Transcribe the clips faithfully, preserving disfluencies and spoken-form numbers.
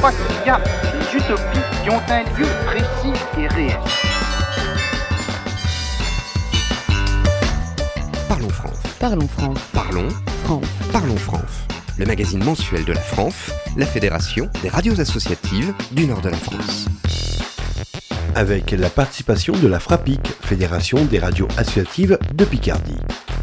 crois qu'il y a des utopies qui ont un lieu précis et réel. Parlons France. Parlons France. Parlons France. Parlons France. Le magazine mensuel de la F R A N F, la Fédération des radios associatives du nord de la France. Avec la participation de la FRAPIC, Fédération des radios associatives de Picardie.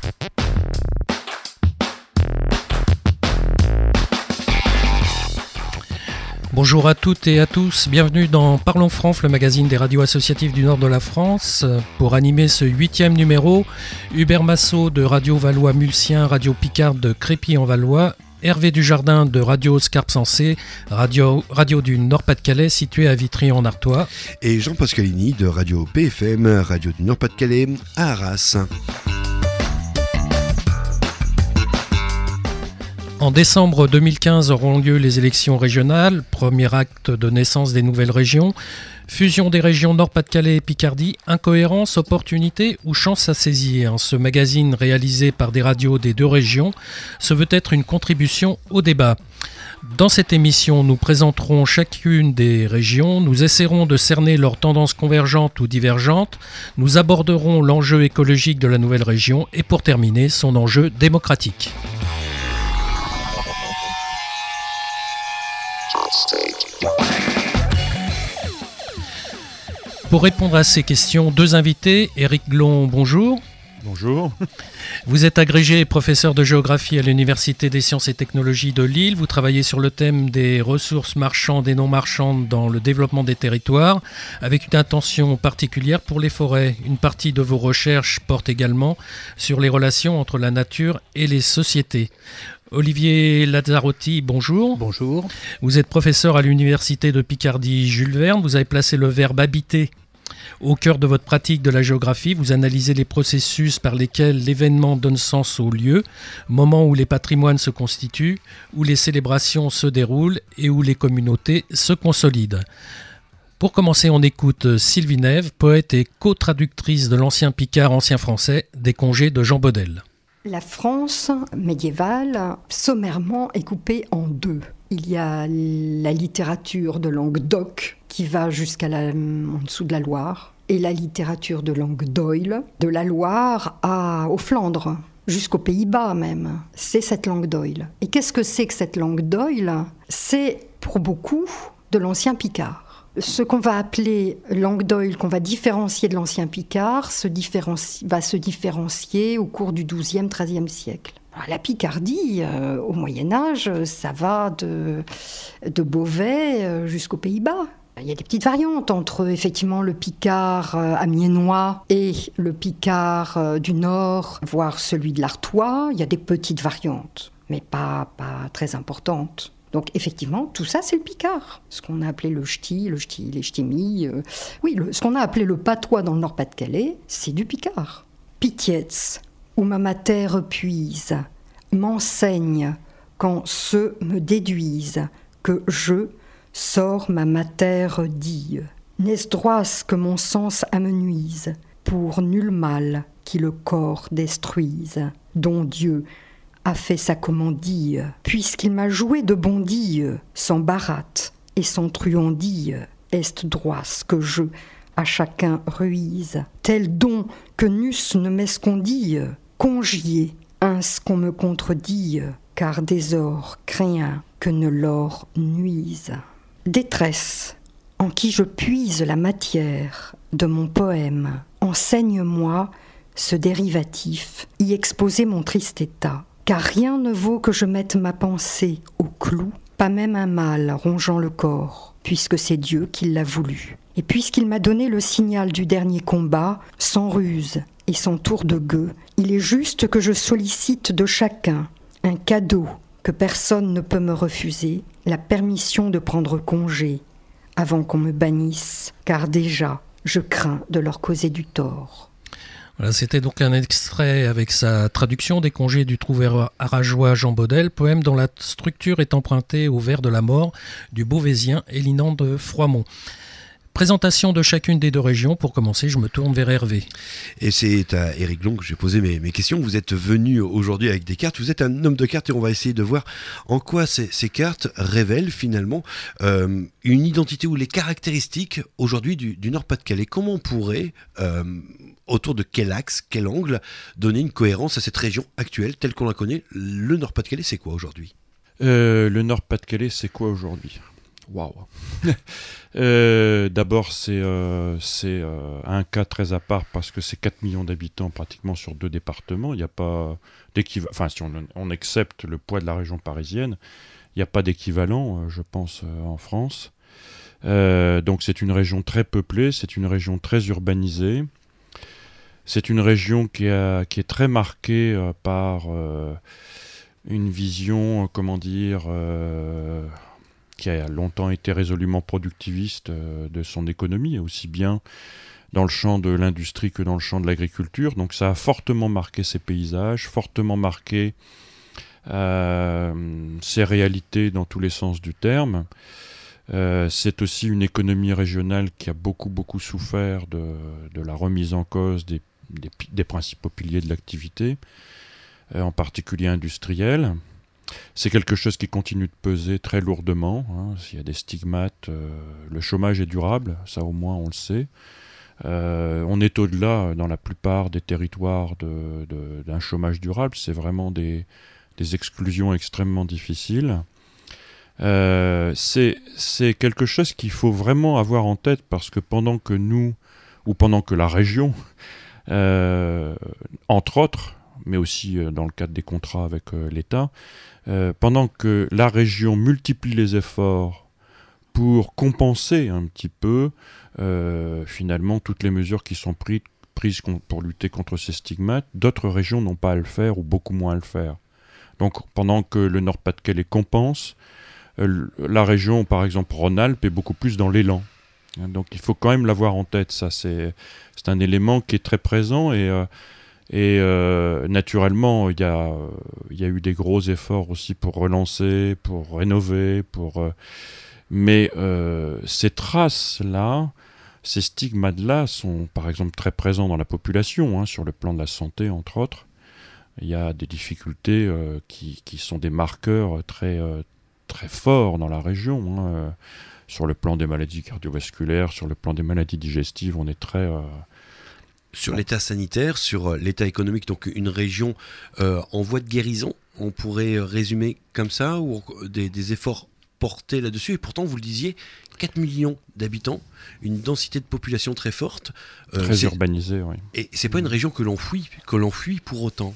Bonjour à toutes et à tous, bienvenue dans Parlons France, le magazine des radios associatives du nord de la France. Pour animer ce huitième numéro, Hubert Massot de Radio Valois-Mulsien, Radio Picard de Crépy-en-Valois, Hervé Dujardin de Radio Scarpe-Sensé, radio, radio du Nord-Pas-de-Calais située à Vitry-en-Artois. Et Jean Pascalini de Radio P F M, Radio du Nord-Pas-de-Calais à Arras. En décembre deux mille quinze auront lieu les élections régionales, premier acte de naissance des nouvelles régions. Fusion des régions Nord-Pas-de-Calais et Picardie, incohérence, opportunité ou chance à saisir. Ce magazine réalisé par des radios des deux régions se veut être une contribution au débat. Dans cette émission, nous présenterons chacune des régions, nous essaierons de cerner leurs tendances convergentes ou divergentes, nous aborderons l'enjeu écologique de la nouvelle région et pour terminer, son enjeu démocratique. Pour répondre à ces questions, deux invités. Éric Glon, bonjour. Bonjour. Vous êtes agrégé et professeur de géographie à l'Université des sciences et technologies de Lille. Vous travaillez sur le thème des ressources marchandes et non marchandes dans le développement des territoires, avec une attention particulière pour les forêts. Une partie de vos recherches porte également sur les relations entre la nature et les sociétés. Olivier Lazzarotti, bonjour. Bonjour. Vous êtes professeur à l'Université de Picardie Jules Verne. Vous avez placé le verbe habiter au cœur de votre pratique de la géographie. Vous analysez les processus par lesquels l'événement donne sens au lieu, moment où les patrimoines se constituent, où les célébrations se déroulent et où les communautés se consolident. Pour commencer, on écoute Sylvie Neve, poète et co-traductrice de l'ancien picard ancien français des congés de Jean Bodel. La France médiévale, sommairement, est coupée en deux. Il y a la littérature de Languedoc, qui va jusqu'à la, en dessous de la Loire, et la littérature de langue d'Oil, de la Loire à, aux Flandres, jusqu'aux Pays-Bas même. C'est cette langue d'Oil. Et qu'est-ce que c'est que cette langue d'Oil ? C'est, pour beaucoup, de l'ancien picard. Ce qu'on va appeler langue d'Oil, qu'on va différencier de l'ancien picard, se différencie, va se différencier au cours du douzième, treizième siècle. Alors, la Picardie, euh, au Moyen-Âge, ça va de, de Beauvais jusqu'aux Pays-Bas. Il y a des petites variantes entre effectivement le picard euh, amiénois et le picard euh, du Nord, voire celui de l'Artois. Il y a des petites variantes, mais pas, pas très importantes. Donc effectivement, tout ça, c'est le picard. Ce qu'on a appelé le ch'ti, le ch'ti, les ch'timis. Euh, oui, le, ce qu'on a appelé le patois dans le Nord-Pas-de-Calais, c'est du picard. Pitietz, où ma mater puise, m'enseigne quand ceux me déduisent que je sors ma mater die. N'est-ce droit que mon sens amenuise, pour nul mal qui le corps destruise, dont Dieu a fait sa commandille, puisqu'il m'a joué de bondille, sans baratte et sans truandille, est droit ce que je à chacun ruise, tel don que n'eusse ne m'escondille, congier, ins qu'on me contredille, car des ors crains que ne l'or nuise. Détresse, en qui je puise la matière de mon poème, enseigne-moi ce dérivatif, y exposer mon triste état. Car rien ne vaut que je mette ma pensée au clou, pas même un mal rongeant le corps, puisque c'est Dieu qui l'a voulu. Et puisqu'il m'a donné le signal du dernier combat, sans ruse et sans tour de gueux, il est juste que je sollicite de chacun un cadeau que personne ne peut me refuser, la permission de prendre congé, avant qu'on me bannisse, car déjà je crains de leur causer du tort. Voilà, c'était donc un extrait avec sa traduction des congés du trouvère arageois Jean Bodel, poème dont la structure est empruntée au vers de la mort du Beauvaisien Élinand de Froimont. Présentation de chacune des deux régions. Pour commencer, je me tourne vers Hervé. Et c'est à Éric Long que j'ai posé mes, mes questions. Vous êtes venu aujourd'hui avec des cartes. Vous êtes un homme de cartes et on va essayer de voir en quoi ces, ces cartes révèlent finalement euh, une identité ou les caractéristiques aujourd'hui du, du Nord-Pas-de-Calais. Comment on pourrait, euh, autour de quel axe, quel angle, donner une cohérence à cette région actuelle telle qu'on la connaît? Le Nord-Pas-de-Calais, c'est quoi aujourd'hui? euh, Le Nord-Pas-de-Calais, c'est quoi aujourd'hui? Waouh. euh, D'abord, c'est, euh, c'est euh, un cas très à part parce que c'est quatre millions d'habitants pratiquement sur deux départements. Il n'y a pas d'équivalent. Enfin, si on, on accepte le poids de la région parisienne, il n'y a pas d'équivalent, euh, je pense, euh, en France. Euh, donc, c'est une région très peuplée, c'est une région très urbanisée. C'est une région qui, a, qui est très marquée euh, par euh, une vision, euh, comment dire. Euh, qui a longtemps été résolument productiviste euh, de son économie, aussi bien dans le champ de l'industrie que dans le champ de l'agriculture. Donc ça a fortement marqué ses paysages, fortement marqué euh, ses réalités dans tous les sens du terme. Euh, c'est aussi une économie régionale qui a beaucoup, beaucoup souffert de, de la remise en cause des, des, des principaux piliers de l'activité, euh, en particulier industrielle. C'est quelque chose qui continue de peser très lourdement. Hein. Il y a des stigmates. Euh, le chômage est durable, ça au moins on le sait. Euh, on est au-delà, dans la plupart des territoires, de, de, d'un chômage durable. C'est vraiment des, des exclusions extrêmement difficiles. Euh, c'est, c'est quelque chose qu'il faut vraiment avoir en tête parce que pendant que nous, ou pendant que la région, euh, entre autres, mais aussi euh, dans le cadre des contrats avec euh, l'État, Euh, pendant que la région multiplie les efforts pour compenser un petit peu euh, finalement toutes les mesures qui sont prises, prises con- pour lutter contre ces stigmates, d'autres régions n'ont pas à le faire ou beaucoup moins à le faire. Donc pendant que le Nord-Pas-de-Calais compense, euh, la région par exemple Rhône-Alpes est beaucoup plus dans l'élan. Donc il faut quand même l'avoir en tête, ça c'est, c'est un élément qui est très présent et euh, Et euh, naturellement, il y a, il y a eu des gros efforts aussi pour relancer, pour rénover, pour, euh, mais euh, ces traces-là, ces stigmates-là sont par exemple très présents dans la population, hein, sur le plan de la santé entre autres. Il y a des difficultés euh, qui, qui sont des marqueurs très, euh, très forts dans la région. Hein, euh, sur le plan des maladies cardiovasculaires, sur le plan des maladies digestives, on est très... Euh, Sur l'état sanitaire, sur l'état économique, donc une région euh, en voie de guérison, on pourrait résumer comme ça, ou des, des efforts portés là-dessus. Et pourtant, vous le disiez, quatre millions d'habitants, une densité de population très forte. Euh, très urbanisée, oui. Et c'est pas une région que l'on fuit, que l'on fuit pour autant.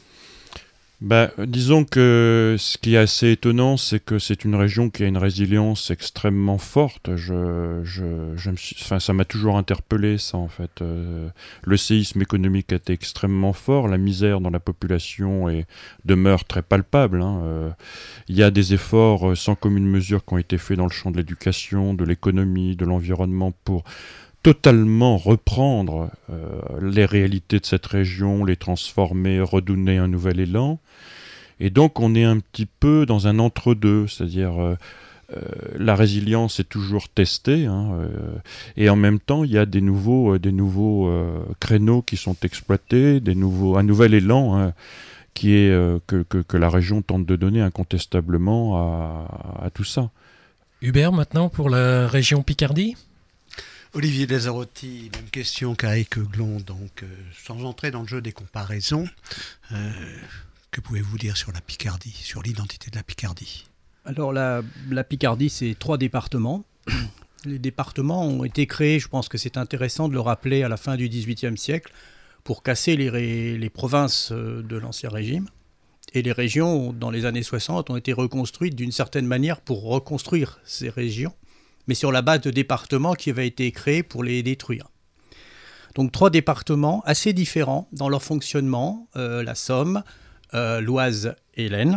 Bah, disons que ce qui est assez étonnant, c'est que c'est une région qui a une résilience extrêmement forte. Je, je, je me suis, enfin, ça m'a toujours interpellé, ça, en fait. Euh, le séisme économique a été extrêmement fort. La misère dans la population est, demeure très palpable. Hein. Euh, il y a des efforts sans commune mesure qui ont été faits dans le champ de l'éducation, de l'économie, de l'environnement pour totalement reprendre euh, les réalités de cette région, les transformer, redonner un nouvel élan. Et donc on est un petit peu dans un entre-deux, c'est-à-dire euh, euh, la résilience est toujours testée, hein, euh, et en même temps il y a des nouveaux, euh, des nouveaux euh, créneaux qui sont exploités, des nouveaux, un nouvel élan hein, qui est, euh, que, que, que la région tente de donner incontestablement à, à tout ça. Hubert, maintenant pour la région Picardie. Olivier Lazzarotti, même question qu'Éric Glon, donc euh, sans entrer dans le jeu des comparaisons, euh, que pouvez-vous dire sur la Picardie, sur l'identité de la Picardie? Alors la, la Picardie, c'est trois départements. Les départements ont été créés, je pense que c'est intéressant de le rappeler, à la fin du dix-huitième siècle, pour casser les, les provinces de l'Ancien Régime. Et les régions, dans les années soixante, ont été reconstruites d'une certaine manière pour reconstruire ces régions, mais sur la base de départements qui avaient été créés pour les détruire. Donc trois départements assez différents dans leur fonctionnement, euh, la Somme, euh, l'Oise et l'Aisne,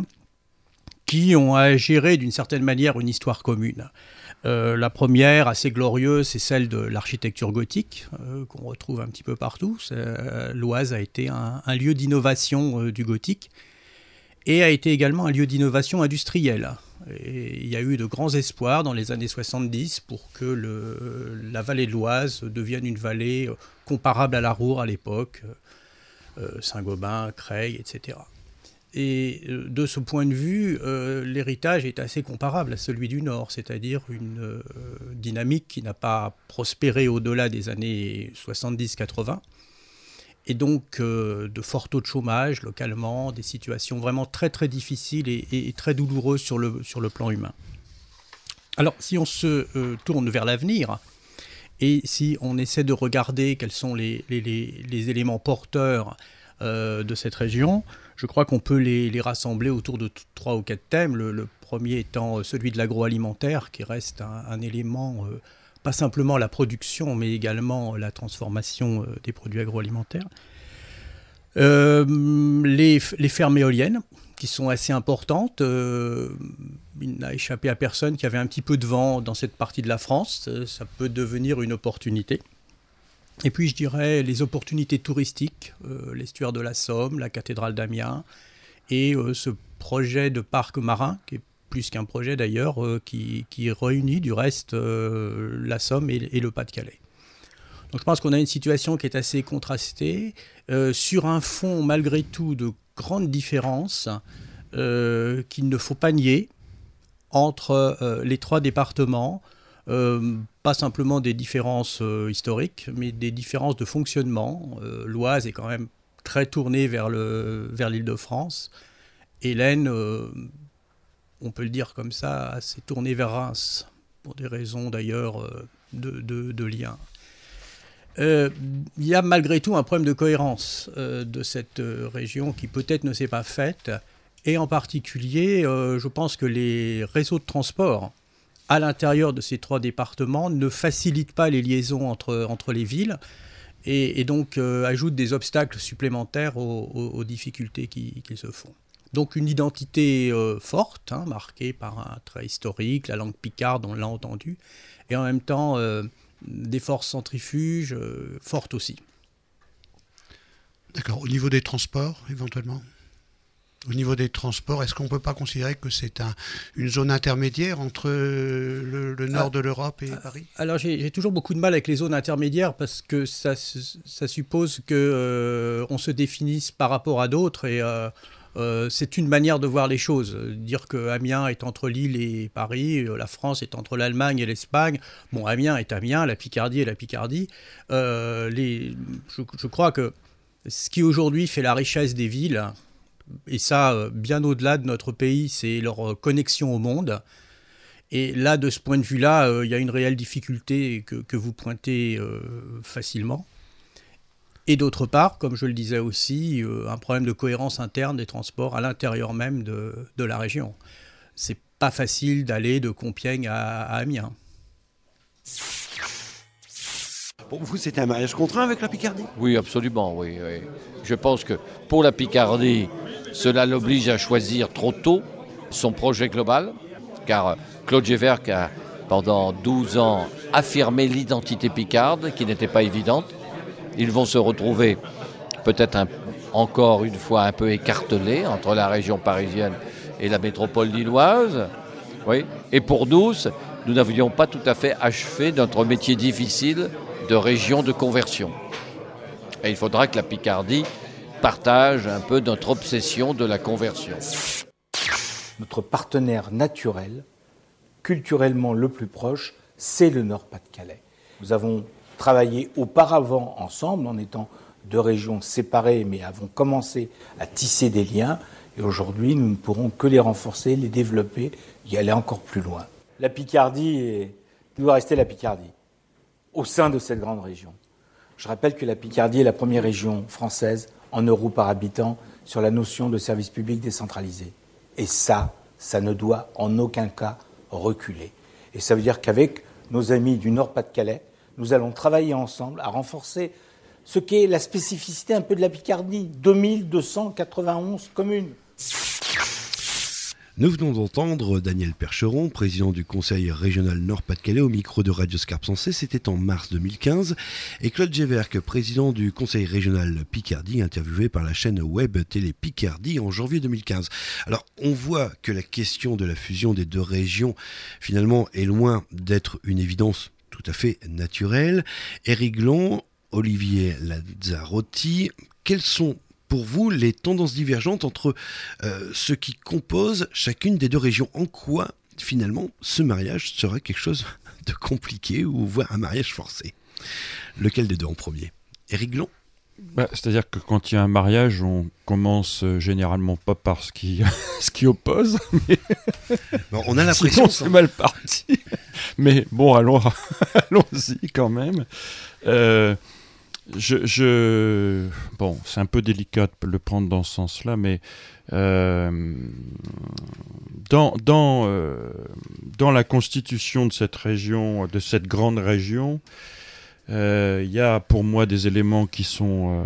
qui ont à gérer d'une certaine manière une histoire commune. Euh, la première, assez glorieuse, c'est celle de l'architecture gothique, euh, qu'on retrouve un petit peu partout. Euh, L'Oise a été un, un lieu d'innovation euh, du gothique, et a été également un lieu d'innovation industrielle. Et il y a eu de grands espoirs dans les années soixante-dix pour que le, la vallée de l'Oise devienne une vallée comparable à la Roure à l'époque, euh, Saint-Gobain, Creil, et cetera. Et de ce point de vue, euh, l'héritage est assez comparable à celui du Nord, c'est-à-dire une euh, dynamique qui n'a pas prospéré au-delà des années soixante-dix quatre-vingts, et donc euh, de forts taux de chômage localement, des situations vraiment très très difficiles et, et, et très douloureuses sur le, sur le plan humain. Alors, si on se euh, tourne vers l'avenir, et si on essaie de regarder quels sont les, les, les, les éléments porteurs euh, de cette région, je crois qu'on peut les, les rassembler autour de trois ou quatre thèmes. Le, le premier étant celui de l'agroalimentaire, qui reste un, un élément, euh, pas simplement la production, mais également la transformation euh, des produits agroalimentaires. Euh, les, les fermes éoliennes, qui sont assez importantes. Euh, il n'a échappé à personne qu'il y avait un petit peu de vent dans cette partie de la France. Ça peut devenir une opportunité. Et puis, je dirais, les opportunités touristiques, euh, l'estuaire de la Somme, la cathédrale d'Amiens, et euh, ce projet de parc marin, qui est plus qu'un projet d'ailleurs, euh, qui, qui réunit du reste euh, la Somme et, et le Pas-de-Calais. Donc, je pense qu'on a une situation qui est assez contrastée, euh, sur un fond, malgré tout, de grandes différences euh, qu'il ne faut pas nier entre euh, les trois départements. Euh, pas simplement des différences euh, historiques, mais des différences de fonctionnement. Euh, L'Oise est quand même très tournée vers, le, vers l'Île-de-France. Et l'Aisne, euh, on peut le dire comme ça, assez tournée vers Reims, pour des raisons d'ailleurs euh, de, de, de lien. Euh, il y a malgré tout un problème de cohérence euh, de cette euh, région qui peut-être ne s'est pas faite. Et en particulier, euh, je pense que les réseaux de transport à l'intérieur de ces trois départements ne facilite pas les liaisons entre, entre les villes et, et donc euh, ajoute des obstacles supplémentaires aux, aux, aux difficultés qui, qui se font. Donc une identité euh, forte, hein, marquée par un trait historique, la langue picarde, on l'a entendu, et en même temps euh, des forces centrifuges euh, fortes aussi. D'accord. Au niveau des transports, éventuellement ? Au niveau des transports, est-ce qu'on ne peut pas considérer que c'est un, une zone intermédiaire entre le, le nord ah, de l'Europe et Paris ? Alors j'ai, j'ai toujours beaucoup de mal avec les zones intermédiaires parce que ça, ça suppose qu'on euh, se définisse par rapport à d'autres et euh, euh, c'est une manière de voir les choses. Dire que Amiens est entre Lille et Paris, la France est entre l'Allemagne et l'Espagne. Bon, Amiens est Amiens, la Picardie est la Picardie. Euh, les, je, je crois que ce qui aujourd'hui fait la richesse des villes, et ça, bien au-delà de notre pays, c'est leur connexion au monde. Et là, de ce point de vue-là, euh, il y a une réelle difficulté que, que vous pointez euh, facilement. Et d'autre part, comme je le disais aussi, euh, un problème de cohérence interne des transports à l'intérieur même de, de la région. C'est pas facile d'aller de Compiègne à, à Amiens. Pour vous, c'est un mariage contraint avec la Picardie ? Oui, absolument, oui, oui. Je pense que pour la Picardie, cela l'oblige à choisir trop tôt son projet global, car Claude Géverck a, pendant douze ans, affirmé l'identité picarde, qui n'était pas évidente. Ils vont se retrouver peut-être un, encore une fois un peu écartelés entre la région parisienne et la métropole lilloise. Oui. Et pour nous, nous n'avions pas tout à fait achevé notre métier difficile de région de conversion. Et il faudra que la Picardie partage un peu notre obsession de la conversion. Notre partenaire naturel, culturellement le plus proche, c'est le Nord-Pas-de-Calais. Nous avons travaillé auparavant ensemble, en étant deux régions séparées, mais avons commencé à tisser des liens. Et aujourd'hui, nous ne pourrons que les renforcer, les développer, y aller encore plus loin. La Picardie est... doit rester la Picardie, au sein de cette grande région. Je rappelle que la Picardie est la première région française en euros par habitant sur la notion de service public décentralisé. Et ça, ça ne doit en aucun cas reculer. Et ça veut dire qu'avec nos amis du Nord-Pas-de-Calais, nous allons travailler ensemble à renforcer ce qu'est la spécificité un peu de la Picardie, deux mille deux cent quatre-vingt-onze communes. Nous venons d'entendre Daniel Percheron, président du Conseil régional Nord-Pas-de-Calais, au micro de Radio Scarpe Sensée, c'était en mars deux mille quinze, et Claude Géverck, président du Conseil régional Picardie, interviewé par la chaîne web Télé Picardie en janvier deux mille quinze. Alors, on voit que la question de la fusion des deux régions, finalement, est loin d'être une évidence tout à fait naturelle. Éric Glon, Olivier Lazzarotti, quels sont pour vous les tendances divergentes entre euh, ce qui compose chacune des deux régions? En quoi, finalement, ce mariage serait quelque chose de compliqué ou voire un mariage forcé? Lequel des deux en premier? Éric Glon? Bah, c'est-à-dire que quand il y a un mariage, on commence euh, généralement pas par ce qui, ce qui oppose. Mais... Bon, on a l'impression... Sinon, c'est mal parti. Mais bon, allons, allons-y quand même. Euh, je, je... Bon, c'est un peu délicat de le prendre dans ce sens-là, mais euh, dans, dans, euh, dans la constitution de cette région, de cette grande région, il euh, y a pour moi des éléments qui sont euh,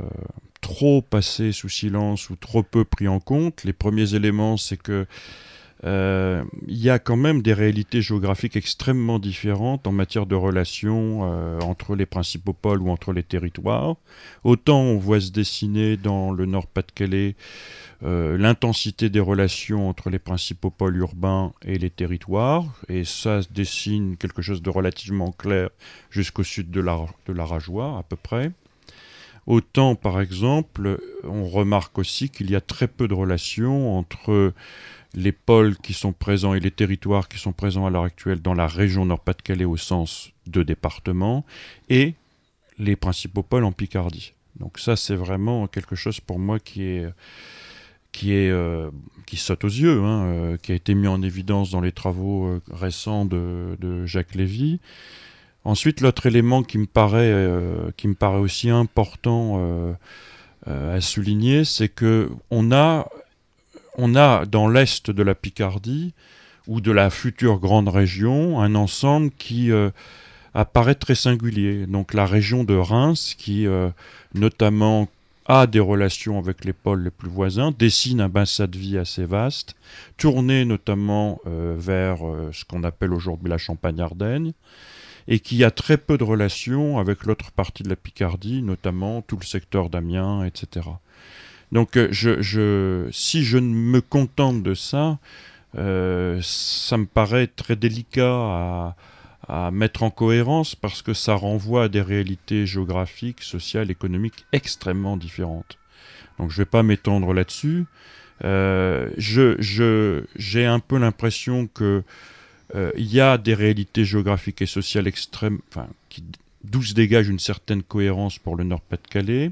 trop passés sous silence ou trop peu pris en compte. Les premiers éléments, c'est que il euh, y a quand même des réalités géographiques extrêmement différentes en matière de relations euh, entre les principaux pôles ou entre les territoires. Autant on voit se dessiner dans le Nord-Pas-de-Calais euh, l'intensité des relations entre les principaux pôles urbains et les territoires, et ça se dessine quelque chose de relativement clair jusqu'au sud de la, de la Rajoie à peu près. Autant, par exemple, on remarque aussi qu'il y a très peu de relations entre les pôles qui sont présents et les territoires qui sont présents à l'heure actuelle dans la région Nord-Pas-de-Calais au sens de département et les principaux pôles en Picardie. Donc ça, c'est vraiment quelque chose pour moi qui est, qui est, euh, qui saute aux yeux, hein, euh, qui a été mis en évidence dans les travaux euh, récents de, de Jacques Lévy. Ensuite, l'autre élément qui me paraît, euh, qui me paraît aussi important euh, euh, à souligner, c'est que on a On a dans l'est de la Picardie, ou de la future grande région, un ensemble qui euh, apparaît très singulier. Donc la région de Reims, qui euh, notamment a des relations avec les pôles les plus voisins, dessine un bassin de vie assez vaste, tourné notamment euh, vers euh, ce qu'on appelle aujourd'hui la Champagne-Ardenne, et qui a très peu de relations avec l'autre partie de la Picardie, notamment tout le secteur d'Amiens, et cetera. Donc, je, je, si je ne me contente de ça, euh, ça me paraît très délicat à, à mettre en cohérence parce que ça renvoie à des réalités géographiques, sociales, économiques extrêmement différentes. Donc, je ne vais pas m'étendre là-dessus. Euh, je, je, j'ai un peu l'impression que euh, y a des réalités géographiques et sociales extrêmes, enfin, qui, d'où se dégage une certaine cohérence pour le Nord-Pas-de-Calais.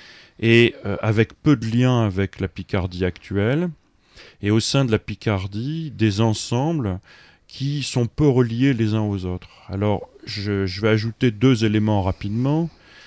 Et euh, avec peu de liens avec la Picardie actuelle, et au sein de la Picardie, des ensembles qui sont peu reliés les uns aux autres. Alors, je, je vais ajouter deux éléments rapidement.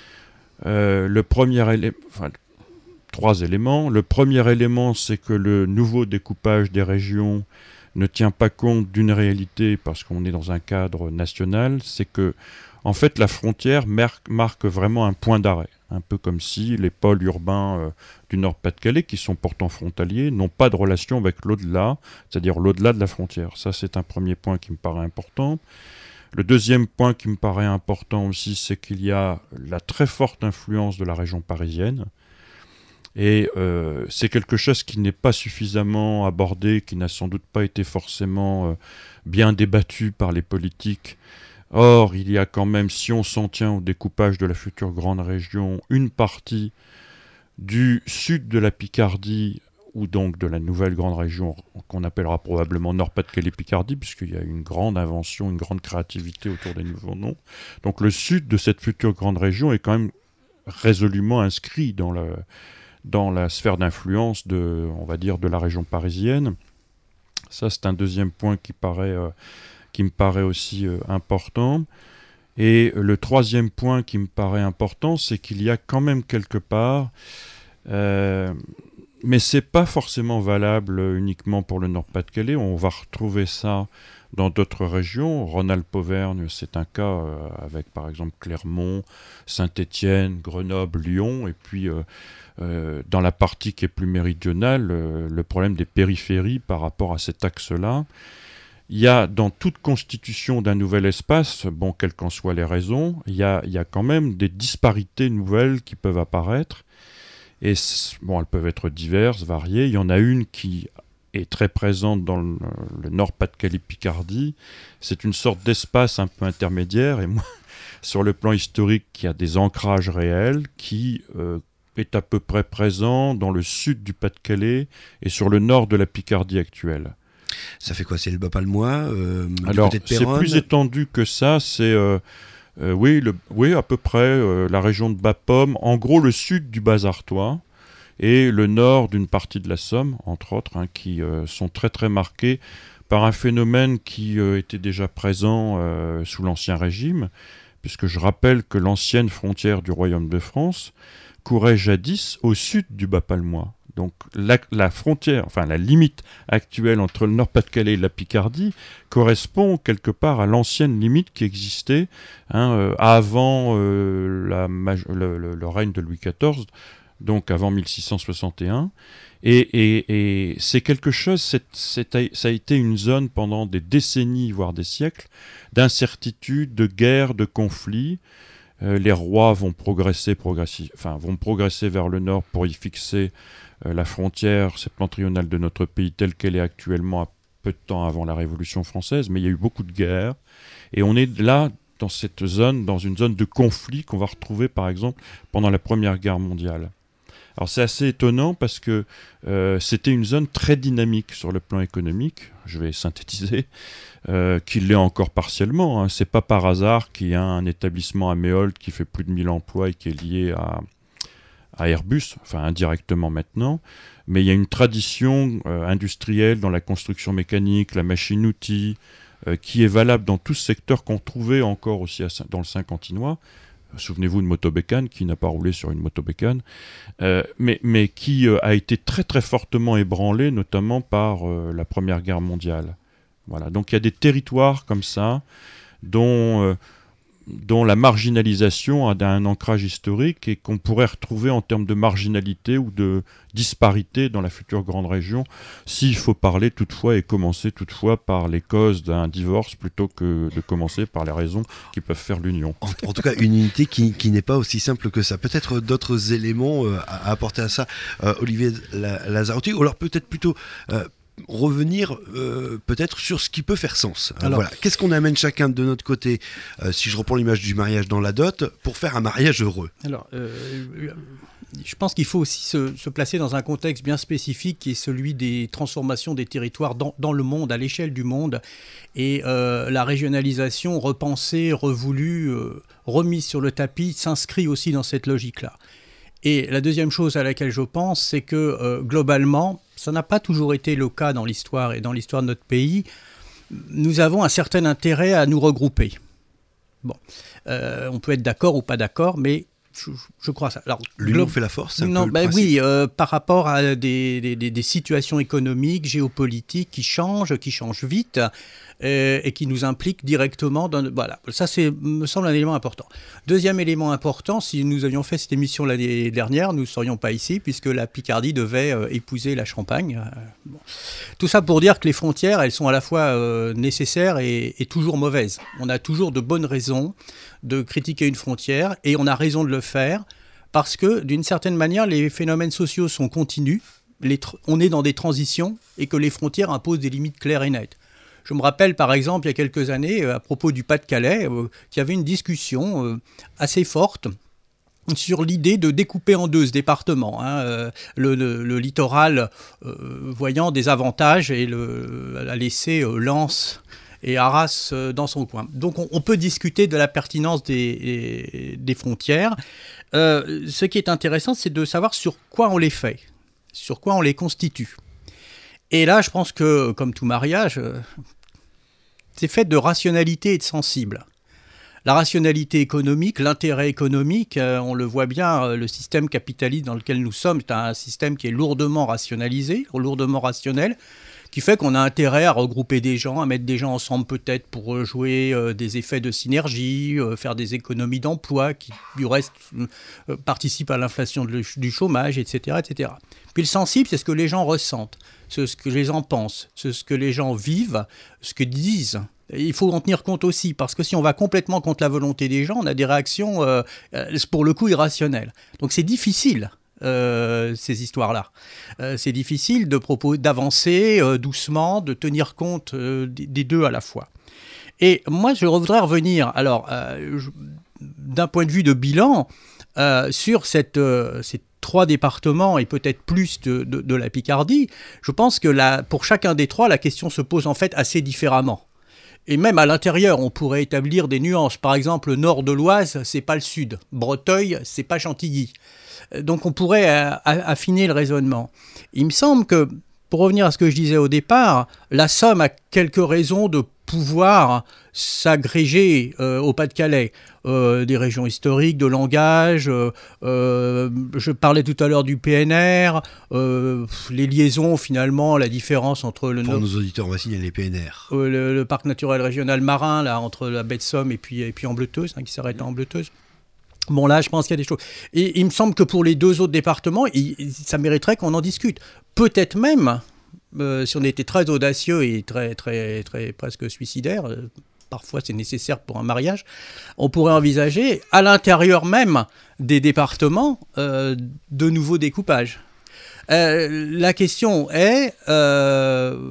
Euh, le premier élément, enfin, trois éléments. Le premier élément, c'est que le nouveau découpage des régions ne tient pas compte d'une réalité parce qu'on est dans un cadre national, c'est que, en fait, la frontière marque, marque vraiment un point d'arrêt. Un peu comme si les pôles urbains euh, du Nord-Pas-de-Calais, qui sont pourtant frontaliers, n'ont pas de relation avec l'au-delà, c'est-à-dire l'au-delà de la frontière. Ça, c'est un premier point qui me paraît important. Le deuxième point qui me paraît important aussi, c'est qu'il y a la très forte influence de la région parisienne. Et euh, c'est quelque chose qui n'est pas suffisamment abordé, qui n'a sans doute pas été forcément euh, bien débattu par les politiques. Or, il y a quand même, si on s'en tient au découpage de la future grande région, une partie du sud de la Picardie, ou donc de la nouvelle grande région qu'on appellera probablement Nord-Pas-de-Calais-Picardie, puisqu'il y a une grande invention, une grande créativité autour des nouveaux noms. Donc le sud de cette future grande région est quand même résolument inscrit dans, le, dans la sphère d'influence de, on va dire, de la région parisienne. Ça, c'est un deuxième point qui paraît... Euh, qui me paraît aussi euh, important. Et le troisième point qui me paraît important, c'est qu'il y a quand même quelque part euh, mais c'est pas forcément valable uniquement pour le Nord-Pas-de-Calais. On va retrouver ça dans d'autres régions. Rhône-Alpes-Auvergne, c'est un cas euh, avec par exemple Clermont, Saint-Étienne, Grenoble, Lyon, et puis euh, euh, dans la partie qui est plus méridionale, euh, le problème des périphéries par rapport à cet axe-là. Il y a dans toute constitution d'un nouvel espace, bon, quelles qu'en soient les raisons, il y a, il y a quand même des disparités nouvelles qui peuvent apparaître. Et bon, elles peuvent être diverses, variées. Il y en a une qui est très présente dans le, le Nord-Pas-de-Calais-Picardie. C'est une sorte d'espace un peu intermédiaire. Et moi, sur le plan historique, il y a des ancrages réels qui euh, est à peu près présent dans le sud du Pas-de-Calais et sur le nord de la Picardie actuelle. Ça fait quoi? C'est le Bas-Palmois euh, Alors, c'est plus étendu que ça. C'est, euh, euh, oui, le, oui, à peu près euh, la région de Bas-Pomme. En gros, le sud du Bas-Artois et le nord d'une partie de la Somme, entre autres, hein, qui euh, sont très très marqués par un phénomène qui euh, était déjà présent euh, sous l'Ancien Régime, puisque je rappelle que l'ancienne frontière du Royaume de France courait jadis au sud du Bas-Palmois. Donc la, la frontière, enfin la limite actuelle entre le Nord-Pas-de-Calais et la Picardie correspond quelque part à l'ancienne limite qui existait hein, euh, avant euh, la, le, le, le règne de Louis quatorze, donc avant mille six cent soixante et un. Et, et, et c'est quelque chose, c'est, c'est, ça a été une zone pendant des décennies, voire des siècles, d'incertitude, de guerre, de conflits. Euh, les rois vont progresser, progresser, enfin, vont progresser vers le nord pour y fixer euh, la frontière septentrionale de notre pays telle qu'elle est actuellement à peu de temps avant la Révolution française, mais il y a eu beaucoup de guerres. Et on est là, dans cette zone, dans une zone de conflit qu'on va retrouver par exemple pendant la Première Guerre mondiale. Alors c'est assez étonnant parce que euh, c'était une zone très dynamique sur le plan économique, je vais synthétiser, euh, qu'il l'est encore partiellement. Hein. C'est pas par hasard qu'il y a un établissement à Méholt qui fait plus de mille emplois et qui est lié à, à Airbus, enfin indirectement maintenant, mais il y a une tradition euh, industrielle dans la construction mécanique, la machine-outil, euh, qui est valable dans tout ce secteur qu'on trouvait encore aussi à, dans le Saint-Quentinois. Souvenez-vous de Motobécane, qui n'a pas roulé sur une Motobécane, euh, mais, mais qui euh, a été très très fortement ébranlé, notamment par euh, la Première Guerre mondiale. Voilà. Donc il y a des territoires comme ça, dont, euh, dont la marginalisation a un ancrage historique et qu'on pourrait retrouver en termes de marginalité ou de disparité dans la future grande région, s'il faut parler toutefois et commencer toutefois par les causes d'un divorce plutôt que de commencer par les raisons qui peuvent faire l'union. En, en tout cas, une unité qui, qui n'est pas aussi simple que ça. Peut-être d'autres éléments euh, à, à apporter à ça, euh, Olivier Lazzarotti, ou alors peut-être plutôt... Euh, revenir euh, peut-être sur ce qui peut faire sens. Alors, voilà. Qu'est-ce qu'on amène chacun de notre côté, euh, si je reprends l'image du mariage dans la dot, pour faire un mariage heureux? Alors, euh, je pense qu'il faut aussi se, se placer dans un contexte bien spécifique qui est celui des transformations des territoires dans, dans le monde, à l'échelle du monde. Et euh, la régionalisation repensée, revoulue, euh, remise sur le tapis s'inscrit aussi dans cette logique-là. Et la deuxième chose à laquelle je pense, c'est que euh, globalement, ça n'a pas toujours été le cas dans l'histoire et dans l'histoire de notre pays. Nous avons un certain intérêt à nous regrouper. Bon, euh, on peut être d'accord ou pas d'accord, mais je, je crois ça. Alors, l'union glo- fait la force, c'est un non, peu bah le principe. Oui, euh, par rapport à des, des, des, des situations économiques, géopolitiques qui changent, qui changent vite. Euh, et qui nous implique directement dans... Voilà, ça c'est, me semble un élément important. Deuxième élément important, si nous avions fait cette émission l'année dernière, nous ne serions pas ici, puisque la Picardie devait euh, épouser la Champagne. Euh, bon. Tout ça pour dire que les frontières, elles sont à la fois euh, nécessaires et, et toujours mauvaises. On a toujours de bonnes raisons de critiquer une frontière, et on a raison de le faire, parce que d'une certaine manière, les phénomènes sociaux sont continus, les tr- on est dans des transitions, et que les frontières imposent des limites claires et nettes. Je me rappelle, par exemple, il y a quelques années, à propos du Pas-de-Calais, euh, qu'il y avait une discussion euh, assez forte sur l'idée de découper en deux ce département, hein, euh, le, le, le littoral euh, voyant des avantages et le, la laisser euh, Lens et Arras euh, dans son coin. Donc on, on peut discuter de la pertinence des, des frontières. Euh, ce qui est intéressant, c'est de savoir sur quoi on les fait, sur quoi on les constitue. Et là, je pense que, comme tout mariage, euh, c'est fait de rationalité et de sensible. La rationalité économique, l'intérêt économique, euh, on le voit bien, euh, le système capitaliste dans lequel nous sommes, c'est un système qui est lourdement rationalisé, lourdement rationnel, qui fait qu'on a intérêt à regrouper des gens, à mettre des gens ensemble peut-être pour jouer euh, des effets de synergie, euh, faire des économies d'emploi qui, du reste, euh, participent à l'inflation de, du chômage, et cetera, et cetera. Puis le sensible, c'est ce que les gens ressentent, c'est ce que les gens pensent, c'est ce que les gens vivent, ce que disent. Et il faut en tenir compte aussi, parce que si on va complètement contre la volonté des gens, on a des réactions, euh, pour le coup, irrationnelles. Donc c'est difficile. Euh, ces histoires-là. Euh, c'est difficile de proposer, d'avancer euh, doucement, de tenir compte euh, des, des deux à la fois. Et moi, je voudrais revenir, alors, euh, je, d'un point de vue de bilan, euh, sur cette, euh, ces trois départements et peut-être plus de, de, de la Picardie. Je pense que la, pour chacun des trois, la question se pose en fait assez différemment. Et même à l'intérieur, on pourrait établir des nuances. Par exemple, le nord de l'Oise, c'est pas le sud. Breteuil, c'est pas Chantilly. Donc on pourrait affiner le raisonnement. Il me semble que, pour revenir à ce que je disais au départ, la Somme a quelques raisons de pouvoir s'agréger euh, au Pas-de-Calais. Euh, des régions historiques, de langage, euh, euh, je parlais tout à l'heure du P N R, euh, les liaisons finalement, la différence entre le... Pour no- nos auditeurs, on va signaler les P N R. Euh, le, le parc naturel régional marin, là, entre la baie de Somme et puis, et puis Ambleteuse, hein, qui s'arrête à Ambleteuse. Bon, là, je pense qu'il y a des choses. Et il me semble que pour les deux autres départements, il, ça mériterait qu'on en discute. Peut-être même, euh, si on était très audacieux et très, très, très presque suicidaire, euh, parfois c'est nécessaire pour un mariage, on pourrait envisager, à l'intérieur même des départements, euh, de nouveaux découpages. Euh, la question est, euh,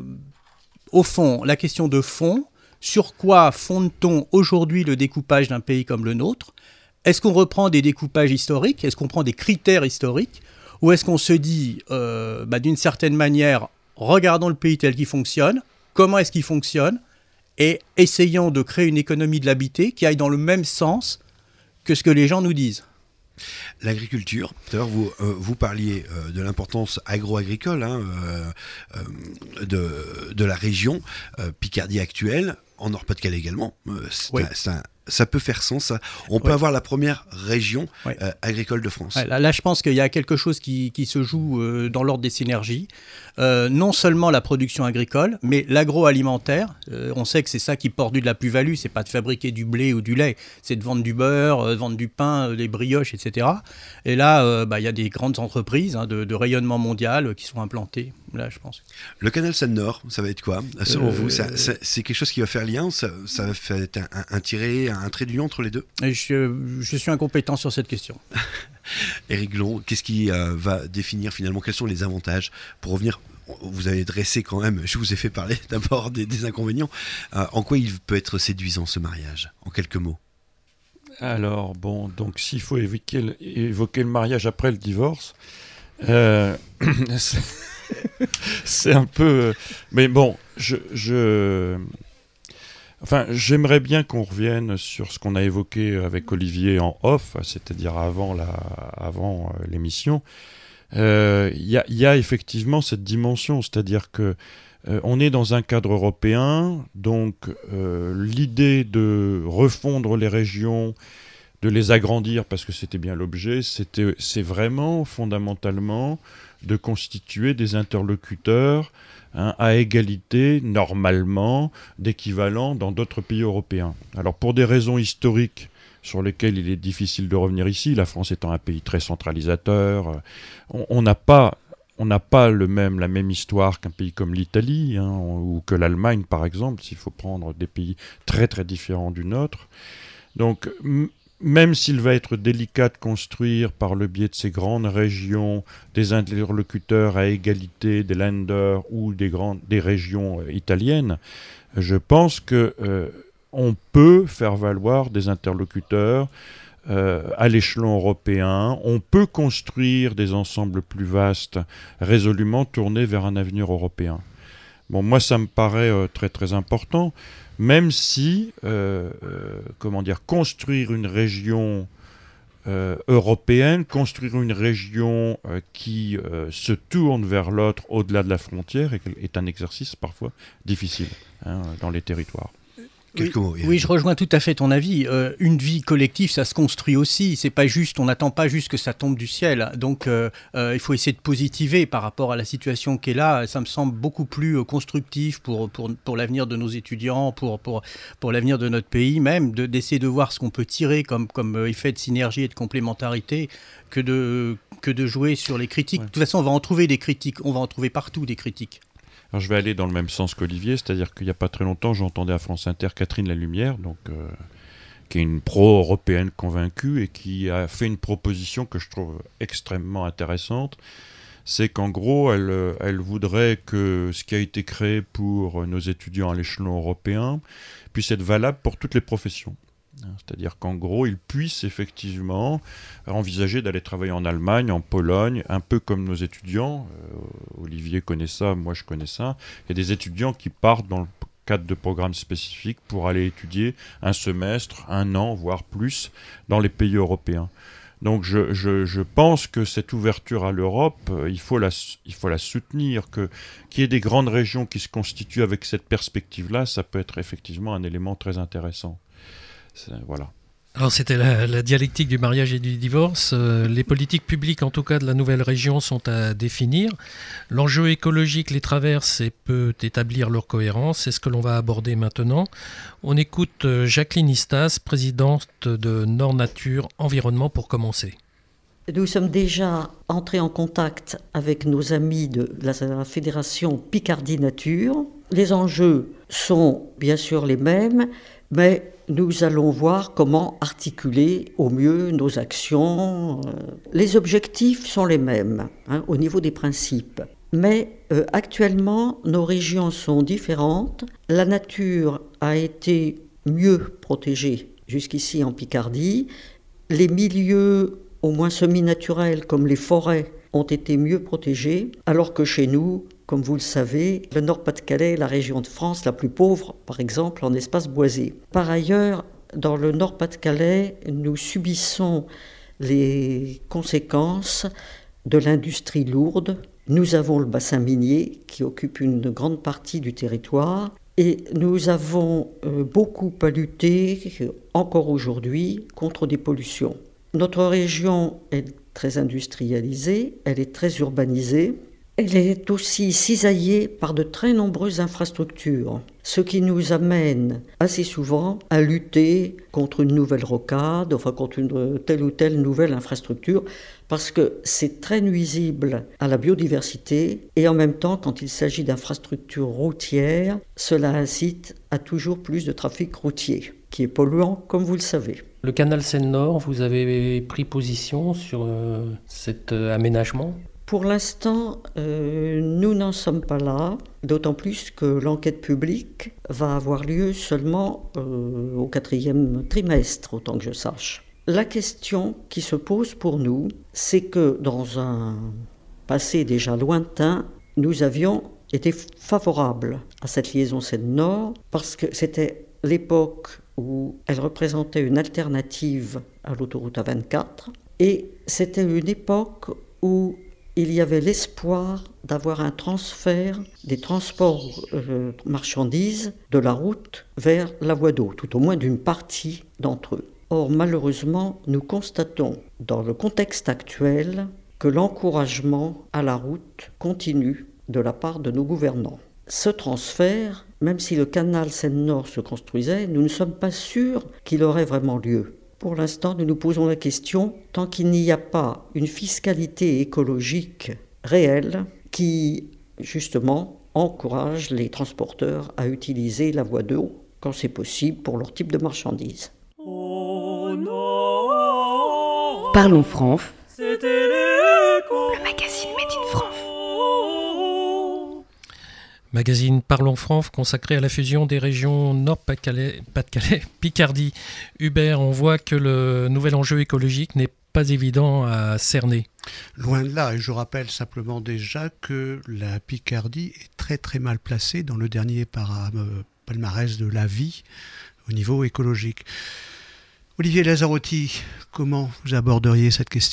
au fond, la question de fond, sur quoi fonde-t-on aujourd'hui le découpage d'un pays comme le nôtre ? Est-ce qu'on reprend des découpages historiques ? Est-ce qu'on prend des critères historiques ? Ou est-ce qu'on se dit, euh, bah, d'une certaine manière, regardons le pays tel qu'il fonctionne, comment est-ce qu'il fonctionne, et essayons de créer une économie de l'habité qui aille dans le même sens que ce que les gens nous disent. L'agriculture, tout à l'heure vous, euh, vous parliez euh, de l'importance agro-agricole hein, euh, euh, de, de la région euh, Picardie actuelle, en Nord-Pas-de-Calais également. Euh, c'est oui. un, c'est un, ça peut faire sens. Ça. On peut oui. avoir la première région oui. euh, agricole de France. Ouais, là, là, je pense qu'il y a quelque chose qui, qui se joue euh, dans l'ordre des synergies. Euh, non seulement la production agricole, mais l'agroalimentaire. Euh, on sait que c'est ça qui porte de la plus-value. C'est pas de fabriquer du blé ou du lait, c'est de vendre du beurre, euh, vendre du pain, euh, des brioches, et cetera. Et là, euh, bah, y a des grandes entreprises hein, de, de rayonnement mondial euh, qui sont implantées. Là, je pense. Le canal Seine-Nord, ça va être quoi selon euh, vous ça, ça, c'est quelque chose qui va faire lien. Ça, ça va faire un, un, un tiré, un trait d'union entre les deux. Je, je suis incompétent sur cette question. Éric Glon, qu'est-ce qui euh, va définir finalement quels sont les avantages pour revenir? Vous avez dressé quand même, je vous ai fait parler d'abord des, des inconvénients. Euh, en quoi il peut être séduisant ce mariage, en quelques mots? Alors, bon, donc s'il faut évoquer le, évoquer le mariage après le divorce, euh, c'est, c'est un peu... Mais bon, je... je Enfin, j'aimerais bien qu'on revienne sur ce qu'on a évoqué avec Olivier en off, c'est-à-dire avant, la, avant euh, l'émission. Il euh, y, y a effectivement cette dimension, c'est-à-dire que euh, on est dans un cadre européen, donc euh, l'idée de refondre les régions, de les agrandir, parce que c'était bien l'objet, c'était, c'est vraiment fondamentalement de constituer des interlocuteurs Hein, à égalité, normalement, d'équivalent dans d'autres pays européens. Alors, pour des raisons historiques sur lesquelles il est difficile de revenir ici, la France étant un pays très centralisateur, on n'a pas, on n'a pas le même, la même histoire qu'un pays comme l'Italie hein, ou que l'Allemagne, par exemple, s'il faut prendre des pays très très différents du nôtre. Donc, m- Même s'il va être délicat de construire par le biais de ces grandes régions des interlocuteurs à égalité des Länder ou des, grandes, des régions euh, italiennes, je pense qu'on euh, peut faire valoir des interlocuteurs euh, à l'échelon européen. On peut construire des ensembles plus vastes, résolument tournés vers un avenir européen. Bon, moi, ça me paraît euh, très très important. Même si, euh, euh, comment dire, construire une région euh, européenne, construire une région euh, qui euh, se tourne vers l'autre au-delà de la frontière est, est un exercice parfois difficile hein, dans les territoires. Quelques oui, mots. Oui, je rejoins tout à fait ton avis. Euh, une vie collective, ça se construit aussi. C'est pas juste, on n'attend pas juste que ça tombe du ciel. Donc, euh, euh, il faut essayer de positiver par rapport à la situation qui est là. Ça me semble beaucoup plus euh, constructif pour, pour, pour l'avenir de nos étudiants, pour, pour, pour l'avenir de notre pays, même de, d'essayer de voir ce qu'on peut tirer comme, comme euh, effet de synergie et de complémentarité que de, que de jouer sur les critiques. Ouais. De toute façon, on va en trouver des critiques. On va en trouver partout des critiques. Alors je vais aller dans le même sens qu'Olivier, c'est-à-dire qu'il n'y a pas très longtemps, j'entendais à France Inter Catherine Lalumière, donc, euh, qui est une pro-européenne convaincue et qui a fait une proposition que je trouve extrêmement intéressante. C'est qu'en gros, elle, elle voudrait que ce qui a été créé pour nos étudiants à l'échelon européen puisse être valable pour toutes les professions. C'est-à-dire qu'en gros, ils puissent effectivement envisager d'aller travailler en Allemagne, en Pologne, un peu comme nos étudiants. Euh, Olivier connaît ça, moi je connais ça. Il y a des étudiants qui partent dans le cadre de programmes spécifiques pour aller étudier un semestre, un an, voire plus, dans les pays européens. Donc je, je, je pense que cette ouverture à l'Europe, euh, il faut la, il faut la soutenir, que, qu'il y ait des grandes régions qui se constituent avec cette perspective-là, ça peut être effectivement un élément très intéressant. C'est, voilà. Alors c'était la, la dialectique du mariage et du divorce. Euh, les politiques publiques, en tout cas de la nouvelle région, sont à définir. L'enjeu écologique les traverse et peut établir leur cohérence. C'est ce que l'on va aborder maintenant. On écoute Jacqueline Istas, présidente de Nord Nature Environnement, pour commencer. Nous sommes déjà entrés en contact avec nos amis de la fédération Picardie Nature. Les enjeux sont bien sûr les mêmes, mais nous allons voir comment articuler au mieux nos actions. Les objectifs sont les mêmes hein, au niveau des principes. Mais euh, actuellement, nos régions sont différentes. La nature a été mieux protégée jusqu'ici en Picardie. Les milieux, au moins semi-naturels, comme les forêts, ont été mieux protégés, alors que chez nous, comme vous le savez, le Nord-Pas-de-Calais est la région de France la plus pauvre, par exemple, en espace boisé. Par ailleurs, dans le Nord-Pas-de-Calais, nous subissons les conséquences de l'industrie lourde. Nous avons le bassin minier qui occupe une grande partie du territoire et nous avons beaucoup à lutter, encore aujourd'hui, contre des pollutions. Notre région est très industrialisée, elle est très urbanisée. Elle est aussi cisaillée par de très nombreuses infrastructures, ce qui nous amène assez souvent à lutter contre une nouvelle rocade, enfin contre une telle ou telle nouvelle infrastructure, parce que c'est très nuisible à la biodiversité et en même temps, quand il s'agit d'infrastructures routières, cela incite à toujours plus de trafic routier, qui est polluant, comme vous le savez. Le canal Seine-Nord, vous avez pris position sur euh, cet euh, aménagement ? Pour l'instant, euh, nous n'en sommes pas là, d'autant plus que l'enquête publique va avoir lieu seulement euh, au quatrième trimestre, autant que je sache. La question qui se pose pour nous, c'est que dans un passé déjà lointain, nous avions été favorables à cette liaison Seine-Nord parce que c'était l'époque où elle représentait une alternative à l'autoroute A vingt-quatre et c'était une époque où il y avait l'espoir d'avoir un transfert des transports euh, marchandises de la route vers la voie d'eau, tout au moins d'une partie d'entre eux. Or, malheureusement, nous constatons dans le contexte actuel que l'encouragement à la route continue de la part de nos gouvernants. Ce transfert, même si le canal Seine-Nord se construisait, nous ne sommes pas sûrs qu'il aurait vraiment lieu. Pour l'instant, nous nous posons la question, tant qu'il n'y a pas une fiscalité écologique réelle qui, justement, encourage les transporteurs à utiliser la voie d'eau quand c'est possible pour leur type de marchandises. Parlons Franf, le magazine Made in France. Magazine Parlons Franf consacré à la fusion des régions Nord-Pas-de-Calais, Pas-de-Calais, Picardie, Hubert. On voit que le nouvel enjeu écologique n'est pas évident à cerner. Loin de là, et je rappelle simplement déjà que la Picardie est très très mal placée dans le dernier palmarès de l'A V I au niveau écologique. Olivier Lazzarotti, comment vous aborderiez cette question ?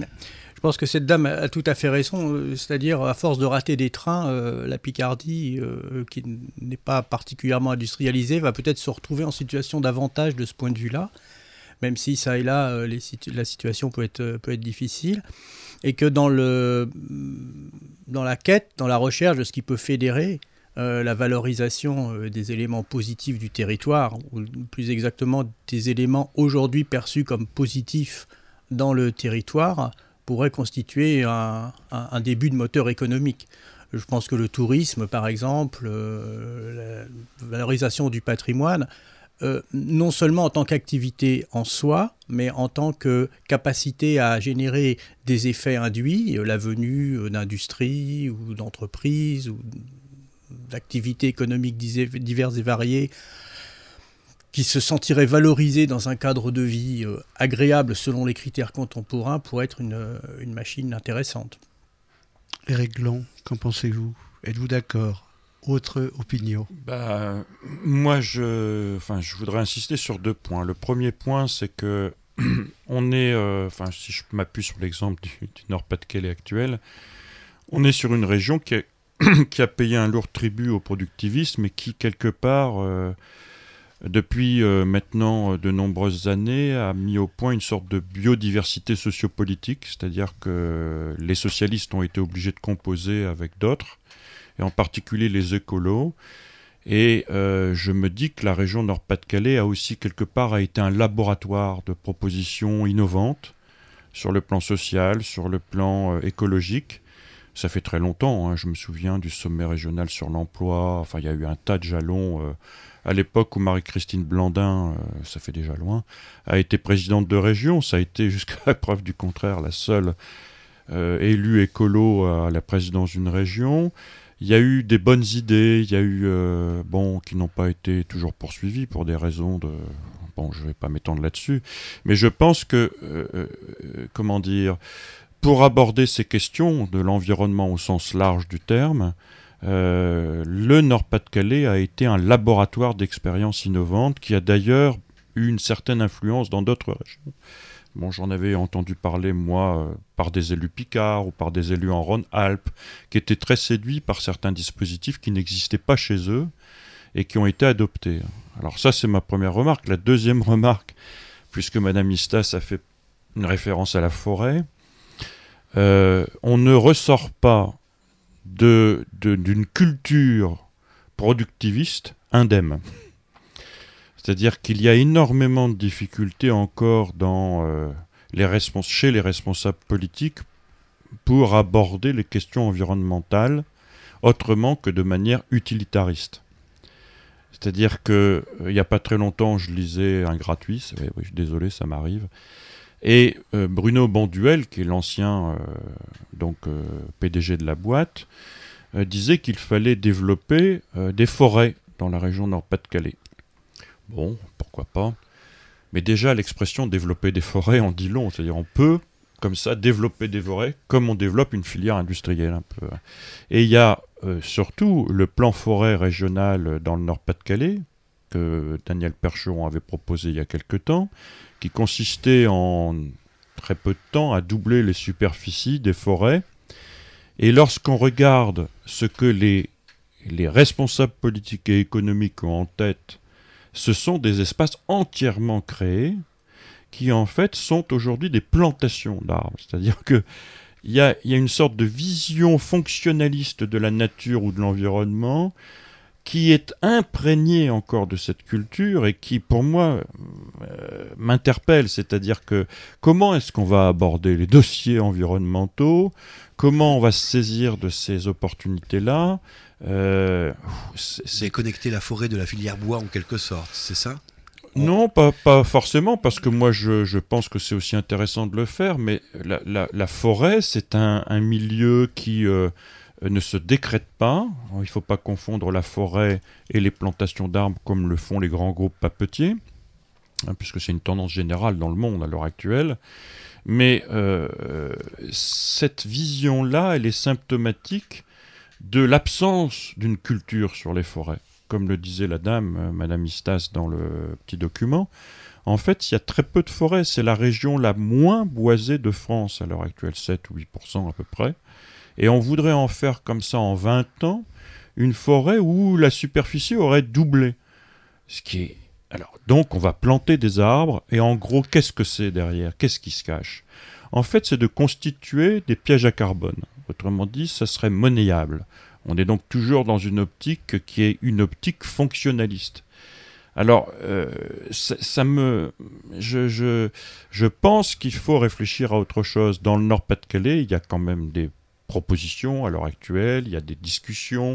Je pense que cette dame a tout à fait raison, euh, c'est-à-dire à force de rater des trains, euh, la Picardie, euh, qui n'est pas particulièrement industrialisée, va peut-être se retrouver en situation d'avantage de ce point de vue-là, même si ça et là, euh, les situ- la situation peut être, peut être difficile, et que dans, le, dans la quête, dans la recherche de ce qui peut fédérer, euh, la valorisation euh, des éléments positifs du territoire, ou plus exactement des éléments aujourd'hui perçus comme positifs dans le territoire, pourrait constituer un, un, un début de moteur économique. Je pense que le tourisme, par exemple, euh, la valorisation du patrimoine, euh, non seulement en tant qu'activité en soi, mais en tant que capacité à générer des effets induits, euh, la venue d'industries ou d'entreprises ou d'activités économiques diverses et variées, qui se sentirait valorisé dans un cadre de vie euh, agréable selon les critères contemporains, pourrait être une, une machine intéressante. Éric Glon, qu'en pensez-vous? Êtes-vous d'accord? Autre opinion? Bah, moi, je, enfin, je voudrais insister sur deux points. Le premier point, c'est que on est, euh, enfin, si je m'appuie sur l'exemple du, du Nord-Pas-de-Calais actuel, on est sur une région qui a, qui a payé un lourd tribut au productivisme et qui, quelque part, euh, depuis euh, maintenant de nombreuses années, a mis au point une sorte de biodiversité sociopolitique, c'est-à-dire que les socialistes ont été obligés de composer avec d'autres, et en particulier les écolos, et euh, je me dis que la région Nord-Pas-de-Calais a aussi quelque part a été un laboratoire de propositions innovantes sur le plan social, sur le plan euh, écologique. Ça fait très longtemps, hein, je me souviens du sommet régional sur l'emploi, enfin il y a eu un tas de jalons... Euh, à l'époque où Marie-Christine Blandin, euh, ça fait déjà loin, a été présidente de région, ça a été jusqu'à la preuve du contraire la seule euh, élue écolo à la présidence d'une région. Il y a eu des bonnes idées, il y a eu, euh, bon, qui n'ont pas été toujours poursuivies pour des raisons de... Bon, je ne vais pas m'étendre là-dessus, mais je pense que, euh, euh, comment dire, pour aborder ces questions de l'environnement au sens large du terme, Euh, le Nord-Pas-de-Calais a été un laboratoire d'expériences innovantes qui a d'ailleurs eu une certaine influence dans d'autres régions. Bon, j'en avais entendu parler, moi, euh, par des élus picards ou par des élus en Rhône-Alpes, qui étaient très séduits par certains dispositifs qui n'existaient pas chez eux et qui ont été adoptés. Alors ça, c'est ma première remarque. La deuxième remarque, puisque Madame Istas a fait une référence à la forêt, euh, on ne ressort pas De, de, d'une culture productiviste indemne. C'est-à-dire qu'il y a énormément de difficultés encore dans, euh, les respons- chez les responsables politiques pour aborder les questions environnementales autrement que de manière utilitariste. C'est-à-dire qu'il n'y a pas très longtemps, je lisais un gratuit, c'est, oui, je suis désolé, ça m'arrive, et euh, Bruno Banduel, qui est l'ancien euh, donc, euh, P D G de la boîte, euh, disait qu'il fallait développer euh, des forêts dans la région Nord-Pas-de-Calais. Bon, pourquoi pas. Mais déjà, l'expression développer des forêts en dit long. C'est-à-dire on peut, comme ça, développer des forêts comme on développe une filière industrielle un peu. Et il y a euh, surtout le plan forêt régional dans le Nord-Pas-de-Calais, que Daniel Percheron avait proposé il y a quelque temps, qui consistait en très peu de temps à doubler les superficies des forêts. Et lorsqu'on regarde ce que les, les responsables politiques et économiques ont en tête, ce sont des espaces entièrement créés qui en fait sont aujourd'hui des plantations d'arbres. C'est-à-dire qu'il y a, y a une sorte de vision fonctionnaliste de la nature ou de l'environnement qui est imprégné encore de cette culture et qui, pour moi, euh, m'interpelle. C'est-à-dire que comment est-ce qu'on va aborder les dossiers environnementaux? Comment on va se saisir de ces opportunités-là? euh, c'est, c'est connecter la forêt de la filière bois en quelque sorte, c'est ça? Non, pas, pas forcément, parce que moi je, je pense que c'est aussi intéressant de le faire, mais la, la, la forêt, c'est un, un milieu qui... Euh, ne se décrète pas. Il ne faut pas confondre la forêt et les plantations d'arbres comme le font les grands groupes papetiers, hein, puisque c'est une tendance générale dans le monde à l'heure actuelle. Mais euh, cette vision-là, elle est symptomatique de l'absence d'une culture sur les forêts, comme le disait la dame, euh, Madame Istas, dans le petit document, en fait, il y a très peu de forêts. C'est la région la moins boisée de France à l'heure actuelle, sept ou huit pour cent à peu près. Et on voudrait en faire comme ça en vingt ans, une forêt où la superficie aurait doublé. Ce qui est... Alors, donc, on va planter des arbres, et en gros, qu'est-ce que c'est derrière ? Qu'est-ce qui se cache ? En fait, c'est de constituer des pièges à carbone. Autrement dit, ça serait monnayable. On est donc toujours dans une optique qui est une optique fonctionnaliste. Alors, euh, ça, ça me, je, je, je pense qu'il faut réfléchir à autre chose. Dans le Nord-Pas-de-Calais, il y a quand même des propositions à l'heure actuelle, il y a des discussions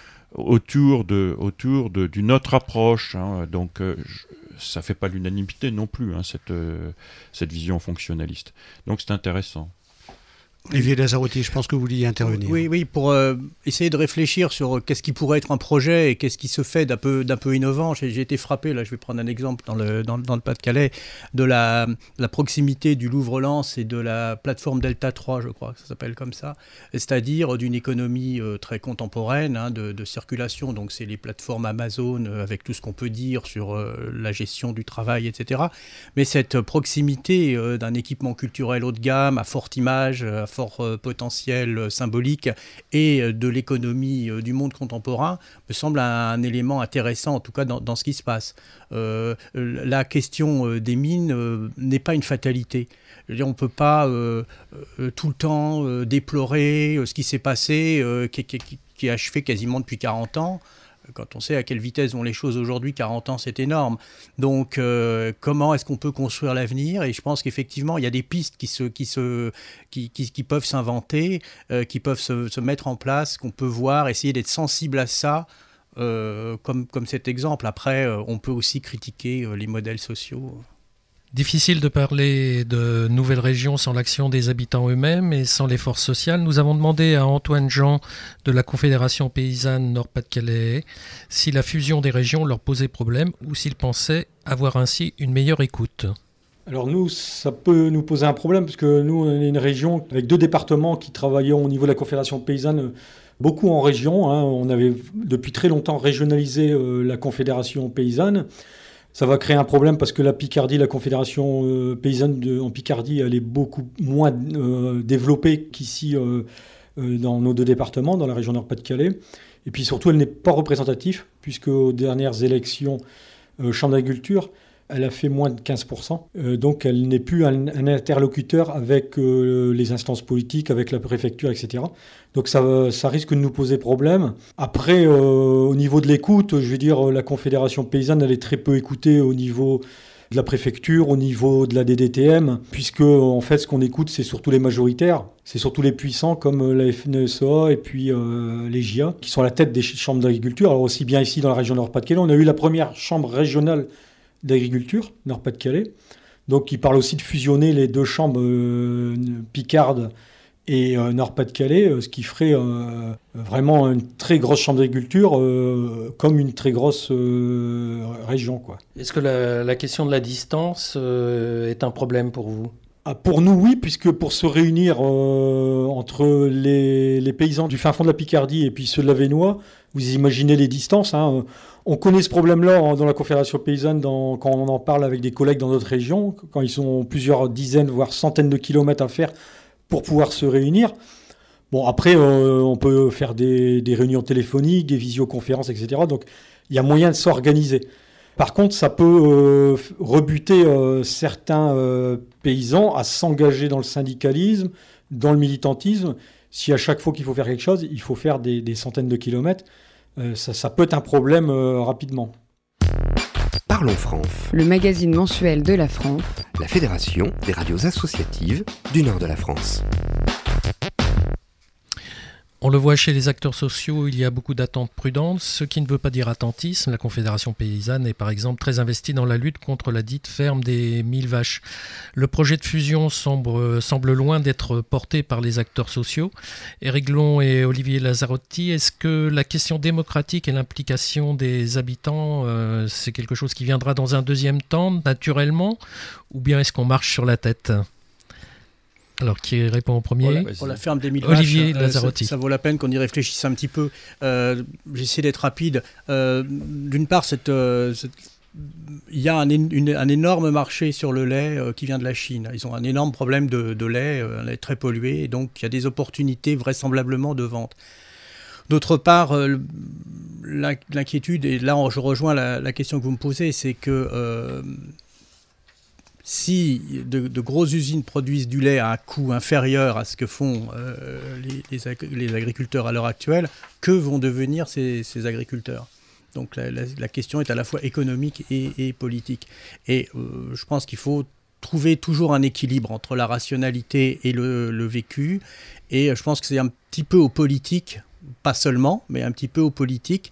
autour de, autour de, d'une autre approche. Hein. Donc, euh, je, ça ne fait pas l'unanimité non plus, hein, cette, euh, cette vision fonctionnaliste. Donc, c'est intéressant. Olivier Lazzarotti, je pense que vous vouliez intervenir. Oui, oui, pour euh, essayer de réfléchir sur qu'est-ce qui pourrait être un projet et qu'est-ce qui se fait d'un peu, d'un peu innovant. J'ai, j'ai été frappé, là je vais prendre un exemple dans le, dans, dans le Pas-de-Calais, de la, la proximité du Louvre-Lens et de la plateforme Delta trois, je crois que ça s'appelle comme ça, c'est-à-dire d'une économie euh, très contemporaine, hein, de, de circulation. Donc c'est les plateformes Amazon euh, avec tout ce qu'on peut dire sur euh, la gestion du travail, et cetera. Mais cette proximité euh, d'un équipement culturel haut de gamme, à forte image, à fort potentiel symbolique et de l'économie du monde contemporain me semble un, un élément intéressant, en tout cas dans, dans ce qui se passe. Euh, la question des mines euh, n'est pas une fatalité. Je veux dire, on ne peut pas euh, euh, tout le temps euh, déplorer euh, ce qui s'est passé, euh, qui, qui, qui, qui est achevé quasiment depuis quarante ans. Quand on sait à quelle vitesse vont les choses aujourd'hui, quarante ans, c'est énorme. Donc, euh, comment est-ce qu'on peut construire l'avenir ? Et je pense qu'effectivement, il y a des pistes qui, se, qui, se, qui, qui, qui peuvent s'inventer, euh, qui peuvent se, se mettre en place, qu'on peut voir, essayer d'être sensible à ça, euh, comme, comme cet exemple. Après, euh, on peut aussi critiquer euh, les modèles sociaux. Difficile de parler de nouvelles régions sans l'action des habitants eux-mêmes et sans les forces sociales. Nous avons demandé à Antoine Jean de la Confédération paysanne Nord-Pas-de-Calais si la fusion des régions leur posait problème ou s'ils pensaient avoir ainsi une meilleure écoute. Alors nous, ça peut nous poser un problème parce que nous, on est une région avec deux départements qui travaillaient au niveau de la Confédération paysanne, beaucoup en région. Hein. On avait depuis très longtemps régionalisé euh, la Confédération paysanne. Ça va créer un problème parce que la Picardie, la Confédération euh, paysanne de, en Picardie, elle est beaucoup moins euh, développée qu'ici euh, euh, dans nos deux départements, dans la région Nord-Pas-de-Calais. Et puis surtout, elle n'est pas représentative, puisque aux dernières élections euh, Chambre d'agriculture, elle a fait moins de quinze pour cent. Euh, donc elle n'est plus un, un interlocuteur avec euh, les instances politiques, avec la préfecture, et cetera. Donc ça, ça risque de nous poser problème. Après, euh, au niveau de l'écoute, je veux dire, la Confédération paysanne, elle est très peu écoutée au niveau de la préfecture, au niveau de la D D T M, puisque en fait, ce qu'on écoute, c'est surtout les majoritaires, c'est surtout les puissants comme la F N S E A et puis euh, les J A, qui sont à la tête des chambres d'agriculture. Alors aussi bien ici dans la région Nord-Pas-de-Calais, on a eu la première chambre régionale d'agriculture, Nord-Pas-de-Calais, donc qui parle aussi de fusionner les deux chambres euh, picardes et euh, Nord-Pas-de-Calais, euh, ce qui ferait euh, vraiment une très grosse chambre d'agriculture euh, comme une très grosse euh, région, quoi. Est-ce que la, la question de la distance euh, est un problème pour vous ? Ah, pour nous, oui, puisque pour se réunir euh, entre les, les paysans du fin fond de la Picardie et puis ceux de la Vénois, vous imaginez les distances. Hein. On connaît ce problème-là dans la Confédération paysanne dans, quand on en parle avec des collègues dans d'autres régions, quand ils ont plusieurs dizaines, voire centaines de kilomètres à faire pour pouvoir se réunir. Bon, après, euh, on peut faire des, des réunions téléphoniques, des visioconférences, et cetera. Donc, il y a moyen de s'organiser. Par contre, ça peut euh, rebuter euh, certains euh, paysans à s'engager dans le syndicalisme, dans le militantisme. Si à chaque fois qu'il faut faire quelque chose, il faut faire des, des centaines de kilomètres, euh, ça, ça peut être un problème euh, rapidement. Parlons Franf, le magazine mensuel de la Franf, la fédération des radios associatives du nord de la France. On le voit chez les acteurs sociaux, il y a beaucoup d'attentes prudentes, ce qui ne veut pas dire attentisme. La Confédération paysanne est par exemple très investie dans la lutte contre la dite ferme des mille vaches. Le projet de fusion semble, semble loin d'être porté par les acteurs sociaux. Éric Glon et Olivier Lazzarotti, est-ce que la question démocratique et l'implication des habitants, euh, c'est quelque chose qui viendra dans un deuxième temps, naturellement, ou bien est-ce qu'on marche sur la tête ? Alors, qui répond au premier? Pour la, pour la ferme d'Émile Olivier Vache, Lazzarotti. Euh, ça, ça vaut la peine qu'on y réfléchisse un petit peu. Euh, J'essaie d'être rapide. Euh, D'une part, cette, euh, cette, il y a un, une, un énorme marché sur le lait euh, qui vient de la Chine. Ils ont un énorme problème de, de lait, euh, un lait très pollué, et donc il y a des opportunités vraisemblablement de vente. D'autre part, euh, l'inquiétude, et là je rejoins la, la question que vous me posez, c'est que euh, si de, de grosses usines produisent du lait à un coût inférieur à ce que font euh, les, les, ag les agriculteurs à l'heure actuelle, que vont devenir ces, ces agriculteurs? Donc la, la, la question est à la fois économique et, et politique. Et euh, je pense qu'il faut trouver toujours un équilibre entre la rationalité et le, le vécu. Et je pense que c'est un petit peu aux politiques, pas seulement, mais un petit peu aux politiques,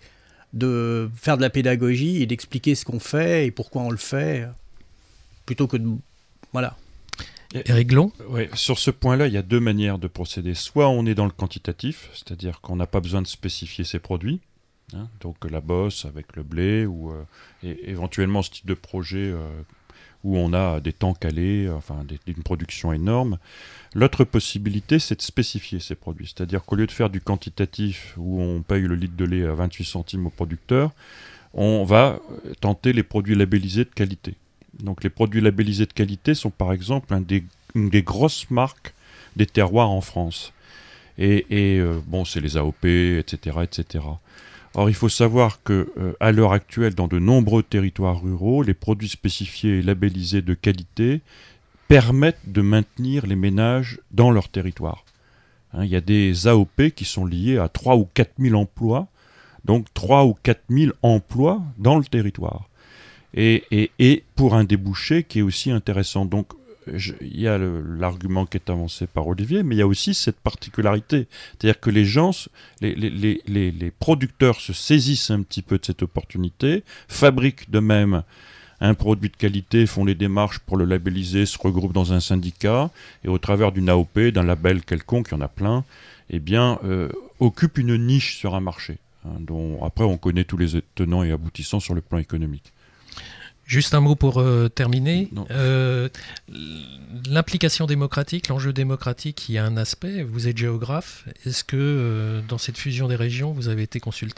de faire de la pédagogie et d'expliquer ce qu'on fait et pourquoi on le fait, plutôt que de... Voilà. Éric Glon ? Oui, sur ce point-là, il y a deux manières de procéder. Soit on est dans le quantitatif, c'est-à-dire qu'on n'a pas besoin de spécifier ses produits, hein, donc la bosse avec le blé, ou euh, et, éventuellement ce type de projet euh, où on a des temps calés, enfin des, une production énorme. L'autre possibilité, c'est de spécifier ces produits, c'est-à-dire qu'au lieu de faire du quantitatif où on paye le litre de lait à vingt-huit centimes au producteur, on va tenter les produits labellisés de qualité. Donc les produits labellisés de qualité sont par exemple un des, une des grosses marques des terroirs en France. Et, et euh, bon, c'est les A O P, et cetera, et cetera. Or, il faut savoir qu'à euh, l'heure actuelle, dans de nombreux territoires ruraux, les produits spécifiés et labellisés de qualité permettent de maintenir les ménages dans leur territoire. Hein, il y a des A O P qui sont liés à trois ou quatre mille emplois, donc trois ou quatre mille emplois dans le territoire. Et, et, et pour un débouché qui est aussi intéressant. Donc, je, il y a l'argument qui est avancé par Olivier, mais il y a aussi cette particularité. C'est-à-dire que les gens, les, les, les, les, les producteurs se saisissent un petit peu de cette opportunité, fabriquent de même un produit de qualité, font les démarches pour le labelliser, se regroupent dans un syndicat, et au travers d'une A O P, d'un label quelconque, il y en a plein, eh bien, euh, occupent une niche sur un marché, hein, dont après on connaît tous les tenants et aboutissants sur le plan économique. Juste un mot pour euh, terminer. Euh, L'implication démocratique, l'enjeu démocratique, il y a un aspect. Vous êtes géographe. Est-ce que euh, dans cette fusion des régions, vous avez été consulté ?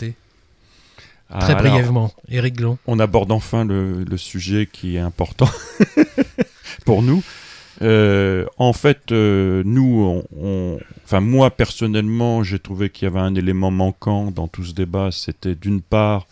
Très Alors, brièvement, Éric Glon. On aborde enfin le, le sujet qui est important pour nous. Euh, en fait, euh, nous, on, on, enfin moi personnellement, j'ai trouvé qu'il y avait un élément manquant dans tout ce débat. C'était d'une part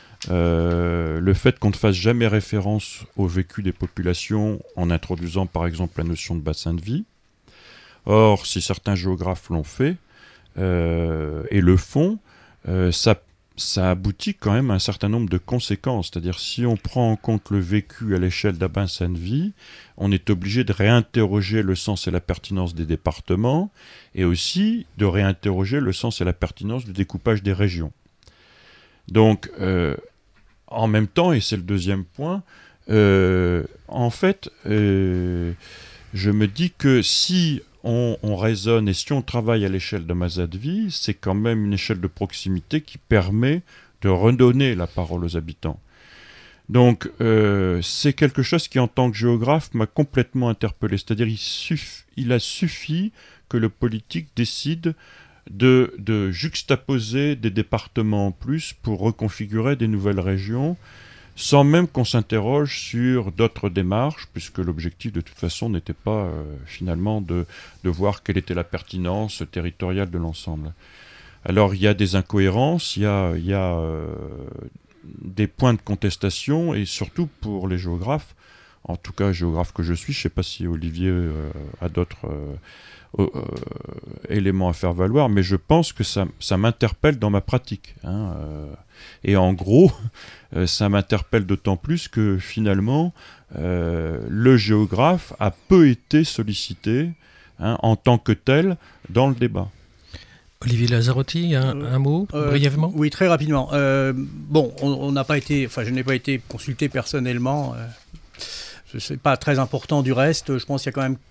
Euh, le fait qu'on ne fasse jamais référence au vécu des populations en introduisant par exemple la notion de bassin de vie. Or, si certains géographes l'ont fait euh, et le font, euh, ça, ça aboutit quand même à un certain nombre de conséquences. C'est-à-dire, si on prend en compte le vécu à l'échelle d'un bassin de vie, on est obligé de réinterroger le sens et la pertinence des départements et aussi de réinterroger le sens et la pertinence du découpage des régions. Donc, euh, en même temps, et c'est le deuxième point, euh, en fait, euh, je me dis que si on, on raisonne et si on travaille à l'échelle de bassin de vie, c'est quand même une échelle de proximité qui permet de redonner la parole aux habitants. Donc, euh, c'est quelque chose qui, en tant que géographe, m'a complètement interpellé. C'est-à-dire, il, suff- il a suffi que le politique décide De, de juxtaposer des départements en plus pour reconfigurer des nouvelles régions, sans même qu'on s'interroge sur d'autres démarches, puisque l'objectif de toute façon n'était pas euh, finalement de, de voir quelle était la pertinence territoriale de l'ensemble. Alors il y a des incohérences, il y a, il y a euh, des points de contestation, et surtout pour les géographes, en tout cas géographe que je suis, je ne sais pas si Olivier euh, a d'autres euh, Euh, euh, éléments à faire valoir, mais je pense que ça, ça m'interpelle dans ma pratique. Hein, euh, et en gros, euh, ça m'interpelle d'autant plus que finalement, euh, le géographe a peu été sollicité hein, en tant que tel dans le débat. Olivier Lazzarotti, un, euh, un mot, euh, brièvement ? Oui, très rapidement. Euh, bon, on n'a pas été, enfin, je n'ai pas été consulté personnellement. Euh, Ce n'est pas très important du reste. Je pense qu'il y a quand même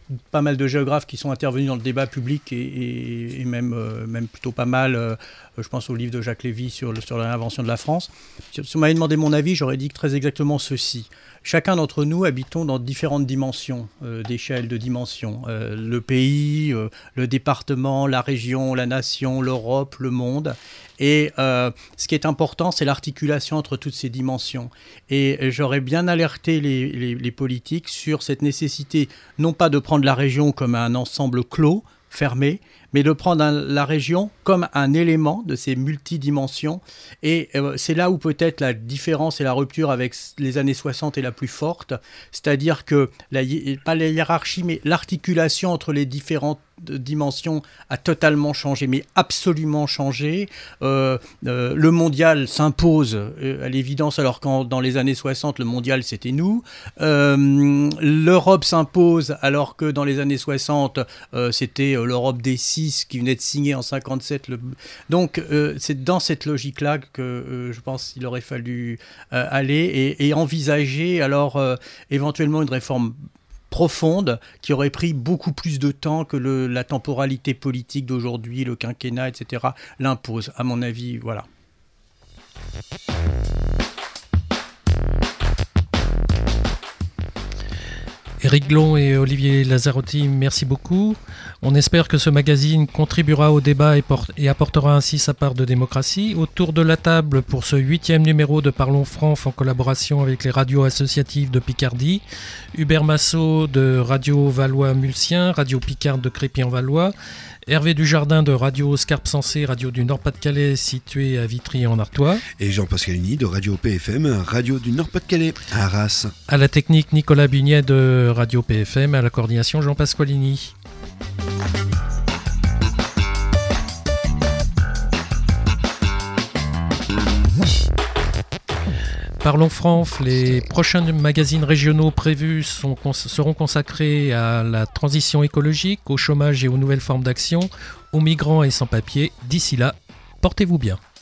pas mal de géographes qui sont intervenus dans le débat public et, et, et même, euh, même plutôt pas mal, euh, je pense au livre de Jacques Lévy sur, le, sur l'invention de la France. Si vous m'avez demandé mon avis, j'aurais dit très exactement ceci. Chacun d'entre nous habitons dans différentes dimensions, euh, d'échelle, de dimensions. Euh, le pays, euh, le département, la région, la nation, l'Europe, le monde. Et euh, ce qui est important, c'est l'articulation entre toutes ces dimensions. Et j'aurais bien alerté les, les, les politiques sur cette nécessité, non pas de prendre la région comme un ensemble clos, fermé, mais de prendre un, la région comme un élément de ces multidimensions. Et euh, c'est là où peut-être la différence et la rupture avec les années soixante est la plus forte, c'est-à-dire que, la, pas la hiérarchie, mais l'articulation entre les différentes dimension a totalement changé, mais absolument changé. Euh, euh, le mondial s'impose euh, à l'évidence, alors que dans les années soixante, le mondial, c'était nous. Euh, L'Europe s'impose, alors que dans les années soixante, euh, c'était euh, l'Europe des six qui venait de signer en cinquante-sept. Le... Donc, euh, c'est dans cette logique-là que euh, je pense qu'il aurait fallu euh, aller et, et envisager, alors, euh, éventuellement une réforme profonde, qui aurait pris beaucoup plus de temps que le, la temporalité politique d'aujourd'hui, le quinquennat, et cetera, l'impose, à mon avis, voilà. Éric Glon et Olivier Lazzarotti, merci beaucoup. On espère que ce magazine contribuera au débat et, porte, et apportera ainsi sa part de démocratie. Autour de la table pour ce huitième numéro de Parlons Franf en collaboration avec les radios associatives de Picardie, Hubert Massot de Radio Valois-Mulsien, Radio Picarde de Crépy-en-Valois, Hervé Dujardin de Radio Scarpe Sensée, radio du Nord-Pas-de-Calais située à Vitry-en-Artois. Et Jean Pascalini de Radio P F M, radio du Nord-Pas-de-Calais, à Arras. À la technique, Nicolas Bugnet de Radio P F M, à la coordination, Jean Pasqualini. Parlons Franf, les prochains magazines régionaux prévus sont, seront consacrés à la transition écologique, au chômage et aux nouvelles formes d'action, aux migrants et sans-papiers. D'ici là, portez-vous bien.